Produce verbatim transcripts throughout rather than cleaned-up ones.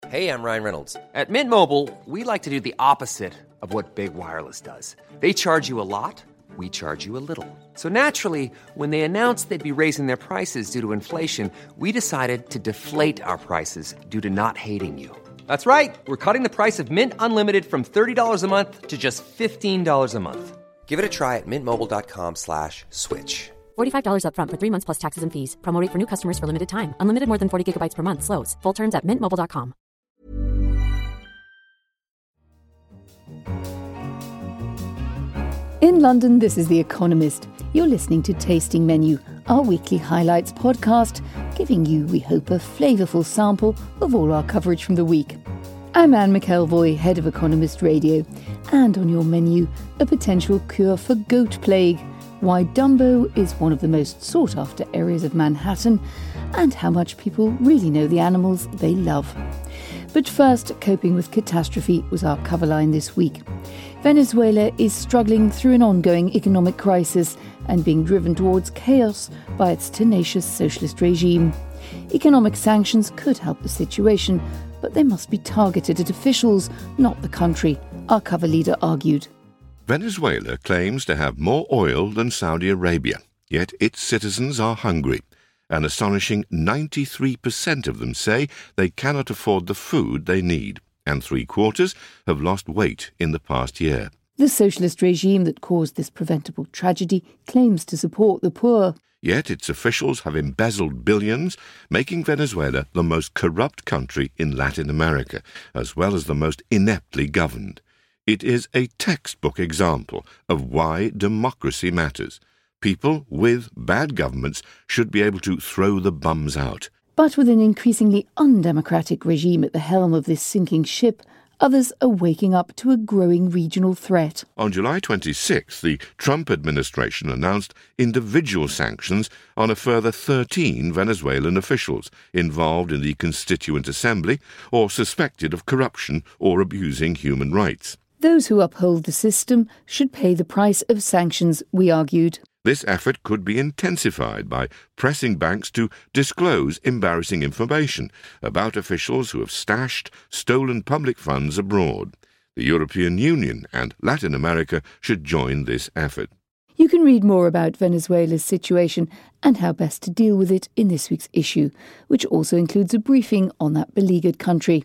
Hey, I'm Ryan Reynolds. At Mint Mobile, we like to do the opposite of what Big Wireless does. They charge you a lot, we charge you a little. So naturally, when they announced they'd be raising their prices due to inflation, we decided to deflate our prices due to not hating you. That's right. We're cutting the price of Mint Unlimited from thirty dollars a month to just fifteen dollars a month. Give it a try at mintmobile.com slash switch. forty-five dollars up front for three months plus taxes and fees. Promo rate for new customers for limited time. Unlimited more than forty gigabytes per month. Slows full terms at mint mobile dot com. In London, this is The Economist. You're listening to Tasting Menu, our weekly highlights podcast, giving you, we hope, a flavourful sample of all our coverage from the week. I'm Anne McElvoy, head of Economist Radio, and on your menu, a potential cure for goat plague, why Dumbo is one of the most sought-after areas of Manhattan, and how much people really know the animals they love. But first, coping with catastrophe was our cover line this week. Venezuela is struggling through an ongoing economic crisis and being driven towards chaos by its tenacious socialist regime. Economic sanctions could help the situation, but they must be targeted at officials, not the country, our cover leader argued. Venezuela claims to have more oil than Saudi Arabia, yet its citizens are hungry. An astonishing ninety-three percent of them say they cannot afford the food they need, and three-quarters have lost weight in the past year. The socialist regime that caused this preventable tragedy claims to support the poor. Yet its officials have embezzled billions, making Venezuela the most corrupt country in Latin America, as well as the most ineptly governed. It is a textbook example of why democracy matters. People with bad governments should be able to throw the bums out. But with an increasingly undemocratic regime at the helm of this sinking ship, others are waking up to a growing regional threat. On July twenty-sixth, the Trump administration announced individual sanctions on a further thirteen Venezuelan officials involved in the Constituent Assembly or suspected of corruption or abusing human rights. Those who uphold the system should pay the price of sanctions, we argued. This effort could be intensified by pressing banks to disclose embarrassing information about officials who have stashed stolen public funds abroad. The European Union and Latin America should join this effort. You can read more about Venezuela's situation and how best to deal with it in this week's issue, which also includes a briefing on that beleaguered country.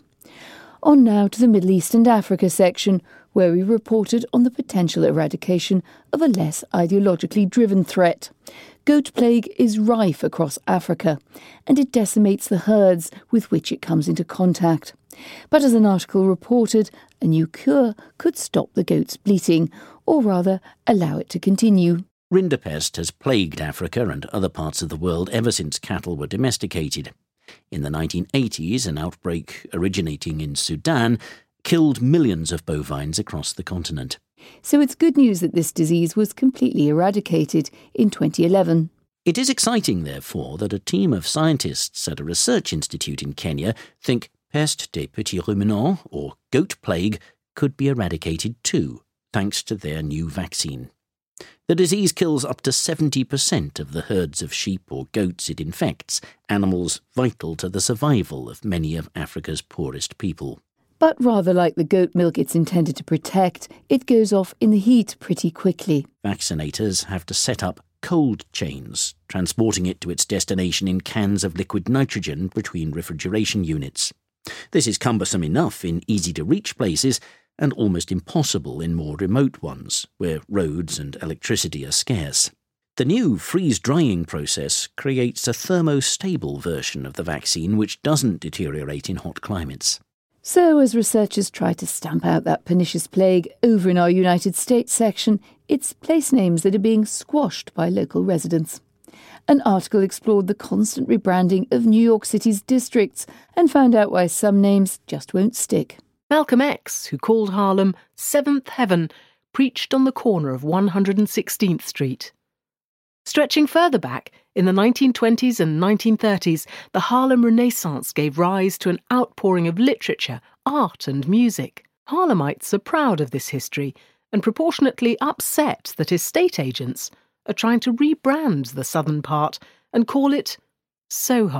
On now to the Middle East and Africa section, where we reported on the potential eradication of a less ideologically driven threat. Goat plague is rife across Africa, and it decimates the herds with which it comes into contact. But as an article reported, a new cure could stop the goats bleating, or rather allow it to continue. Rinderpest has plagued Africa and other parts of the world ever since cattle were domesticated. In the nineteen eighties, an outbreak originating in Sudan killed millions of bovines across the continent. So it's good news that this disease was completely eradicated in twenty eleven. It is exciting, therefore, that a team of scientists at a research institute in Kenya think peste des petits ruminants, or goat plague, could be eradicated too, thanks to their new vaccine. The disease kills up to seventy percent of the herds of sheep or goats it infects, animals vital to the survival of many of Africa's poorest people. But rather like the goat milk it's intended to protect, it goes off in the heat pretty quickly. Vaccinators have to set up cold chains, transporting it to its destination in cans of liquid nitrogen between refrigeration units. This is cumbersome enough in easy-to-reach places and almost impossible in more remote ones, where roads and electricity are scarce. The new freeze-drying process creates a thermostable version of the vaccine which doesn't deteriorate in hot climates. So, as researchers try to stamp out that pernicious plague over in our United States section, it's place names that are being squashed by local residents. An article explored the constant rebranding of New York City's districts and found out why some names just won't stick. Malcolm X, who called Harlem Seventh Heaven, preached on the corner of one hundred sixteenth Street. Stretching further back, in the nineteen twenties and nineteen thirties, the Harlem Renaissance gave rise to an outpouring of literature, art and music. Harlemites are proud of this history and proportionately upset that estate agents are trying to rebrand the southern part and call it Sohar.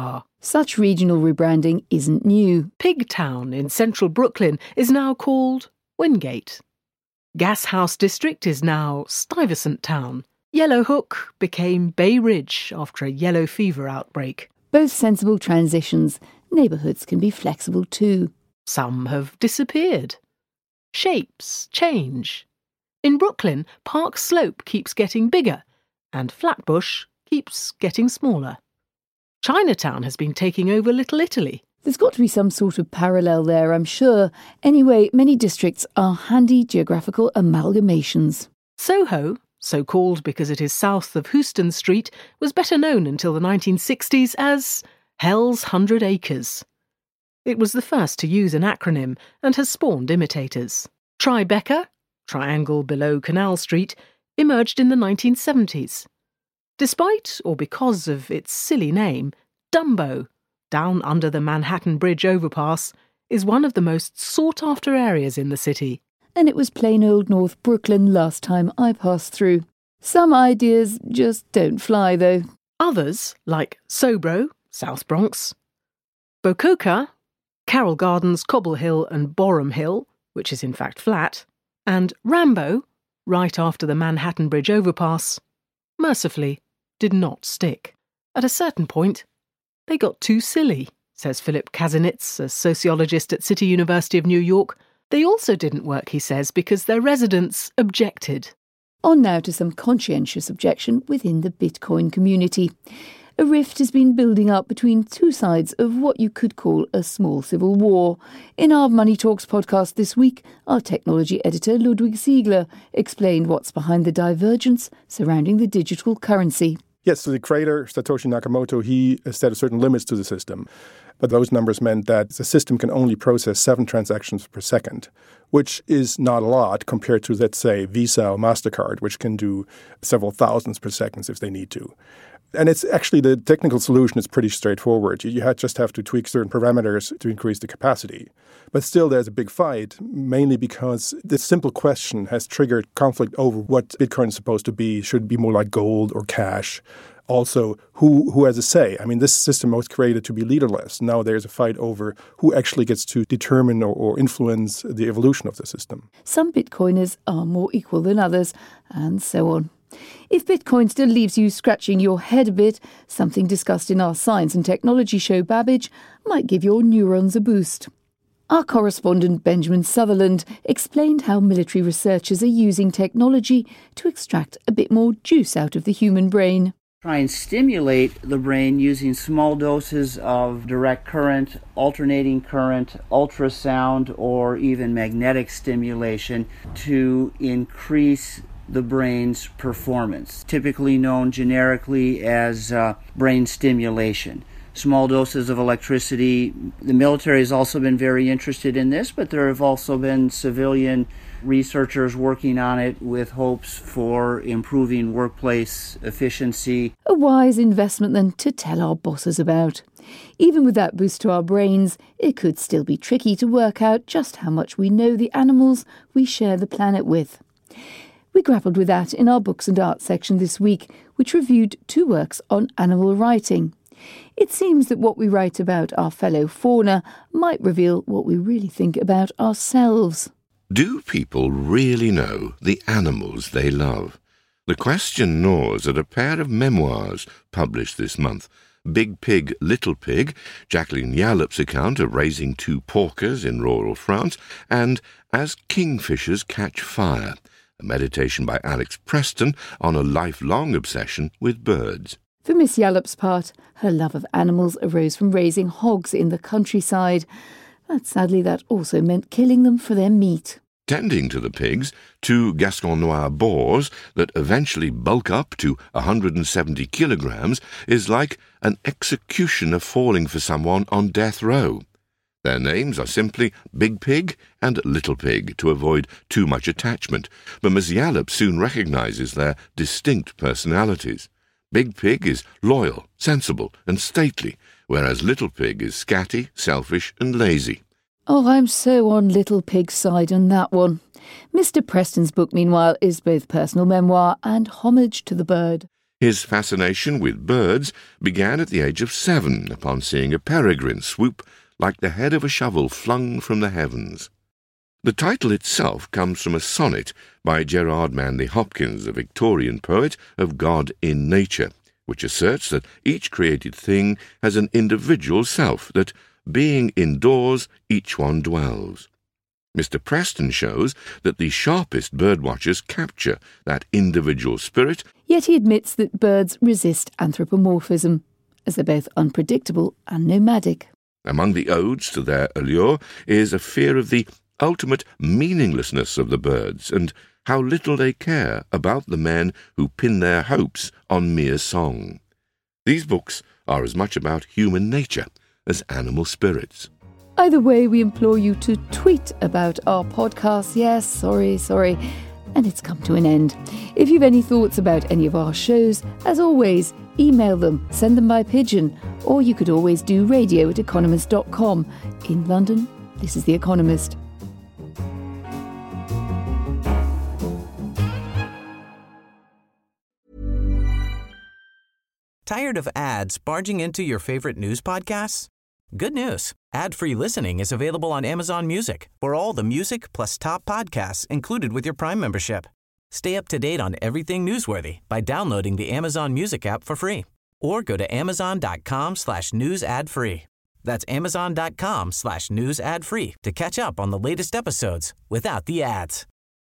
Such regional rebranding isn't new. Pigtown in central Brooklyn is now called Wingate. Gas House District is now Stuyvesant Town. Yellow Hook became Bay Ridge after a yellow fever outbreak. Both sensible transitions. Neighbourhoods can be flexible too. Some have disappeared. Shapes change. In Brooklyn, Park Slope keeps getting bigger, and Flatbush keeps getting smaller. Chinatown has been taking over Little Italy. There's got to be some sort of parallel there, I'm sure. Anyway, many districts are handy geographical amalgamations. Soho, so called because it is south of Houston Street, was better known until the nineteen sixties as Hell's Hundred Acres. It was the first to use an acronym and has spawned imitators. Tribeca, Triangle below Canal Street, emerged in the nineteen seventies. Despite, or because of its silly name, Dumbo, down under the Manhattan Bridge overpass, is one of the most sought-after areas in the city. And it was plain old North Brooklyn last time I passed through. Some ideas just don't fly, though. Others, like Sobro, South Bronx, Bococa, Carroll Gardens, Cobble Hill and Borum Hill, which is in fact flat, and Rambo, right after the Manhattan Bridge overpass, mercifully did not stick. At a certain point, they got too silly, says Philip Kasinitz, a sociologist at City University of New York. They also didn't work, he says, because their residents objected. On now to some conscientious objection within the Bitcoin community. A rift has been building up between two sides of what you could call a small civil war. In our Money Talks podcast this week, our technology editor Ludwig Siegler explained what's behind the divergence surrounding the digital currency. Yes, so the creator, Satoshi Nakamoto, he set certain limits to the system. But those numbers meant that the system can only process seven transactions per second, which is not a lot compared to, let's say, Visa or MasterCard, which can do several thousands per second if they need to. And it's actually, the technical solution is pretty straightforward. You just have to tweak certain parameters to increase the capacity. But still, there's a big fight, mainly because this simple question has triggered conflict over what Bitcoin is supposed to be. Should it be more like gold or cash? Also, who who has a say? I mean, this system was created to be leaderless. Now there's a fight over who actually gets to determine or, or influence the evolution of the system. Some Bitcoiners are more equal than others, and so on. If Bitcoin still leaves you scratching your head a bit, something discussed in our science and technology show Babbage might give your neurons a boost. Our correspondent Benjamin Sutherland explained how military researchers are using technology to extract a bit more juice out of the human brain. Try and stimulate the brain using small doses of direct current, alternating current, ultrasound, or even magnetic stimulation to increase the brain's performance, typically known generically as uh, brain stimulation. Small doses of electricity. The military has also been very interested in this, but there have also been civilian researchers working on it with hopes for improving workplace efficiency. A wise investment then to tell our bosses about. Even with that boost to our brains, it could still be tricky to work out just how much we know the animals we share the planet with. We grappled with that in our Books and Art section this week, which reviewed two works on animal writing. It seems that what we write about our fellow fauna might reveal what we really think about ourselves. Do people really know the animals they love? The question gnaws at a pair of memoirs published this month. Big Pig, Little Pig, Jacqueline Yallop's account of raising two porkers in rural France, and As Kingfishers Catch Fire, a meditation by Alex Preston on a lifelong obsession with birds. For Miss Yallop's part, her love of animals arose from raising hogs in the countryside, but sadly that also meant killing them for their meat. Tending to the pigs, two Gasconnois boars that eventually bulk up to one hundred seventy kilograms, is like an executioner falling for someone on death row. Their names are simply Big Pig and Little Pig to avoid too much attachment, but Miss Yallop soon recognises their distinct personalities. Big Pig is loyal, sensible and stately, whereas Little Pig is scatty, selfish and lazy. Oh, I'm so on Little Pig's side on that one. Mister Preston's book, meanwhile, is both personal memoir and homage to the bird. His fascination with birds began at the age of seven upon seeing a peregrine swoop like the head of a shovel flung from the heavens. The title itself comes from a sonnet by Gerard Manley Hopkins, a Victorian poet of God in nature, which asserts that each created thing has an individual self, that, being indoors, each one dwells. Mister Preston shows that the sharpest birdwatchers capture that individual spirit. Yet he admits that birds resist anthropomorphism, as they're both unpredictable and nomadic. Among the odes to their allure is a fear of the ultimate meaninglessness of the birds, and how little they care about the men who pin their hopes on mere song. These books are as much about human nature as animal spirits. Either way, we implore you to tweet about our podcast. Yes, sorry, sorry. And it's come to an end. If you've any thoughts about any of our shows, as always, email them, send them by pigeon, or you could always do radio at economist dot com. In London, this is The Economist. Tired of ads barging into your favorite news podcasts? Good news. Ad-free listening is available on Amazon Music for all the music plus top podcasts included with your Prime membership. Stay up to date on everything newsworthy by downloading the Amazon Music app for free or go to amazon.com slash news ad free. That's amazon.com slash news ad free to catch up on the latest episodes without the ads.